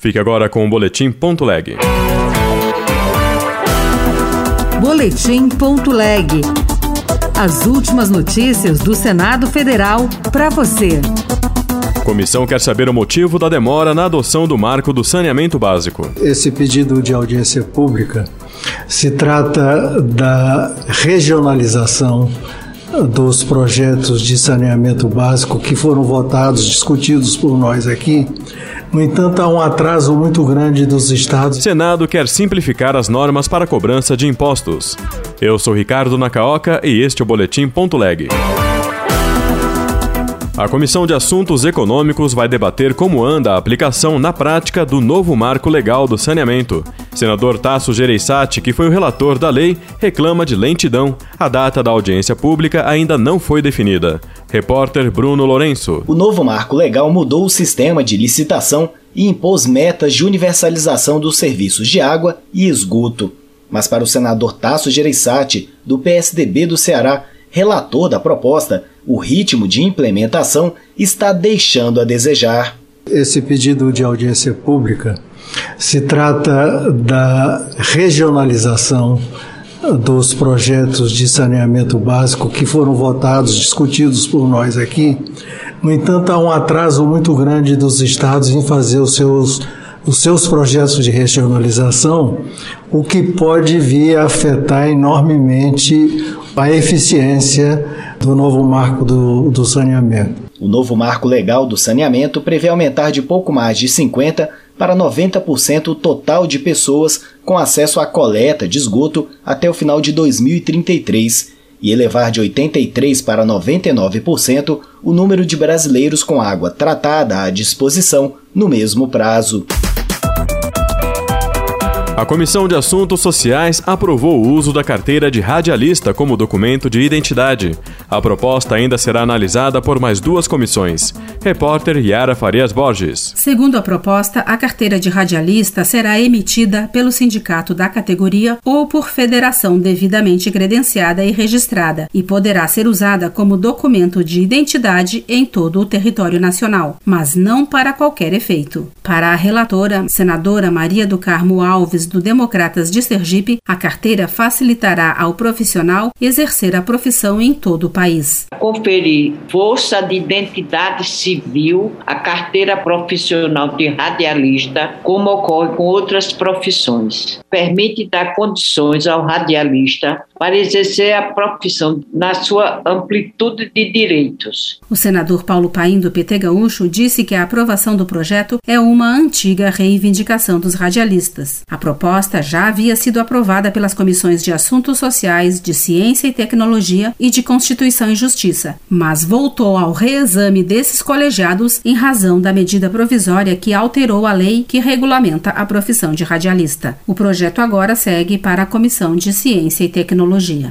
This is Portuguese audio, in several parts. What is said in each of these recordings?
Fique agora com o Boletim.leg. Boletim.leg. As últimas notícias do Senado Federal para você. Comissão quer saber o motivo da demora na adoção do marco do saneamento básico. Esse pedido de audiência pública se trata da regionalização dos projetos de saneamento básico que foram votados, discutidos por nós aqui. No entanto, há um atraso muito grande dos estados. O Senado quer simplificar as normas para a cobrança de impostos. Eu sou Ricardo Nakaoka e este é o Boletim.leg. A Comissão de Assuntos Econômicos vai debater como anda a aplicação na prática do novo marco legal do saneamento. Senador Tasso Gereissati, que foi o relator da lei, reclama de lentidão. A data da audiência pública ainda não foi definida. Repórter Bruno Lourenço. O novo marco legal mudou o sistema de licitação e impôs metas de universalização dos serviços de água e esgoto. Mas para o senador Tasso Gereissati, do PSDB do Ceará, relator da proposta, o ritmo de implementação está deixando a desejar. Esse pedido de audiência pública se trata da regionalização dos projetos de saneamento básico que foram votados, discutidos por nós aqui. No entanto, há um atraso muito grande dos estados em fazer os seus projetos de regionalização, o que pode vir a afetar enormemente a eficiência do novo marco do saneamento. O novo marco legal do saneamento prevê aumentar de pouco mais de 50% para 90% o total de pessoas com acesso à coleta de esgoto até o final de 2033 e elevar de 83% para 99% o número de brasileiros com água tratada à disposição no mesmo prazo. A Comissão de Assuntos Sociais aprovou o uso da carteira de radialista como documento de identidade. A proposta ainda será analisada por mais duas comissões. Repórter Yara Farias Borges. Segundo a proposta, a carteira de radialista será emitida pelo sindicato da categoria ou por federação devidamente credenciada e registrada e poderá ser usada como documento de identidade em todo o território nacional, mas não para qualquer efeito. Para a relatora, senadora Maria do Carmo Alves, do Democratas de Sergipe, a carteira facilitará ao profissional exercer a profissão em todo o país. Conferir força de identidade civil à carteira profissional de radialista, como ocorre com outras profissões. Permite dar condições ao radialista para exercer a profissão na sua amplitude de direitos. O senador Paulo Paim, do PT Gaúcho, disse que a aprovação do projeto é uma antiga reivindicação dos radialistas. A proposta já havia sido aprovada pelas comissões de Assuntos Sociais, de Ciência e Tecnologia e de Constituição e Justiça, mas voltou ao reexame desses colegiados em razão da medida provisória que alterou a lei que regulamenta a profissão de radialista. O projeto agora segue para a Comissão de Ciência e Tecnologia.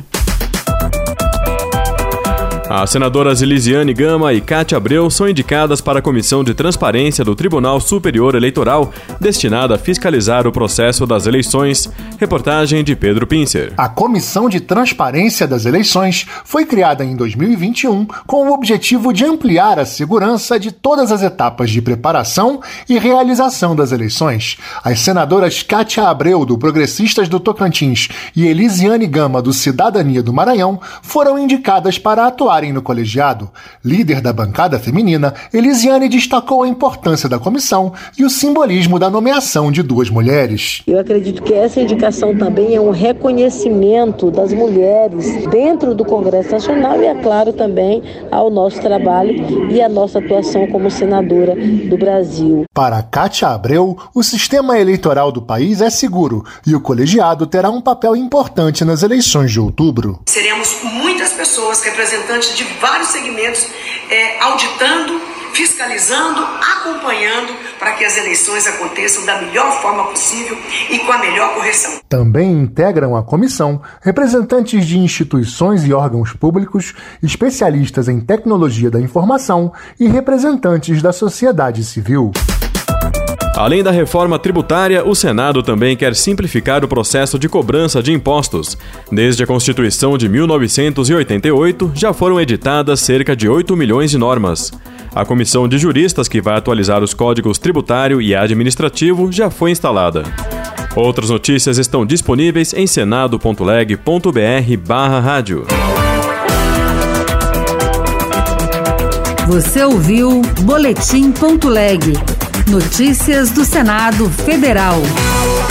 As senadoras Elisiane Gama e Cátia Abreu são indicadas para a Comissão de Transparência do Tribunal Superior Eleitoral, destinada a fiscalizar o processo das eleições. Reportagem de Pedro Pincer. A Comissão de Transparência das Eleições foi criada em 2021 com o objetivo de ampliar a segurança de todas as etapas de preparação e realização das eleições. As senadoras Cátia Abreu, do Progressistas do Tocantins, e Elisiane Gama, do Cidadania do Maranhão, foram indicadas para atuarem no colegiado. Líder da bancada feminina, Elisiane destacou a importância da comissão e o simbolismo da nomeação de duas mulheres. Eu acredito que essa indicação também é um reconhecimento das mulheres dentro do Congresso Nacional e, é claro, também ao nosso trabalho e à nossa atuação como senadora do Brasil. Para Cátia Abreu, o sistema eleitoral do país é seguro e o colegiado terá um papel importante nas eleições de outubro. Seremos muitas pessoas, representantes de vários segmentos, auditando, fiscalizando, acompanhando para que as eleições aconteçam da melhor forma possível e com a melhor correção. Também integram a comissão representantes de instituições e órgãos públicos, especialistas em tecnologia da informação e representantes da sociedade civil. Além da reforma tributária, o Senado também quer simplificar o processo de cobrança de impostos. Desde a Constituição de 1988, já foram editadas cerca de 8 milhões de normas. A comissão de juristas que vai atualizar os códigos tributário e administrativo já foi instalada. Outras notícias estão disponíveis em senado.leg.br/rádio. Você ouviu Boletim.leg. Notícias do Senado Federal.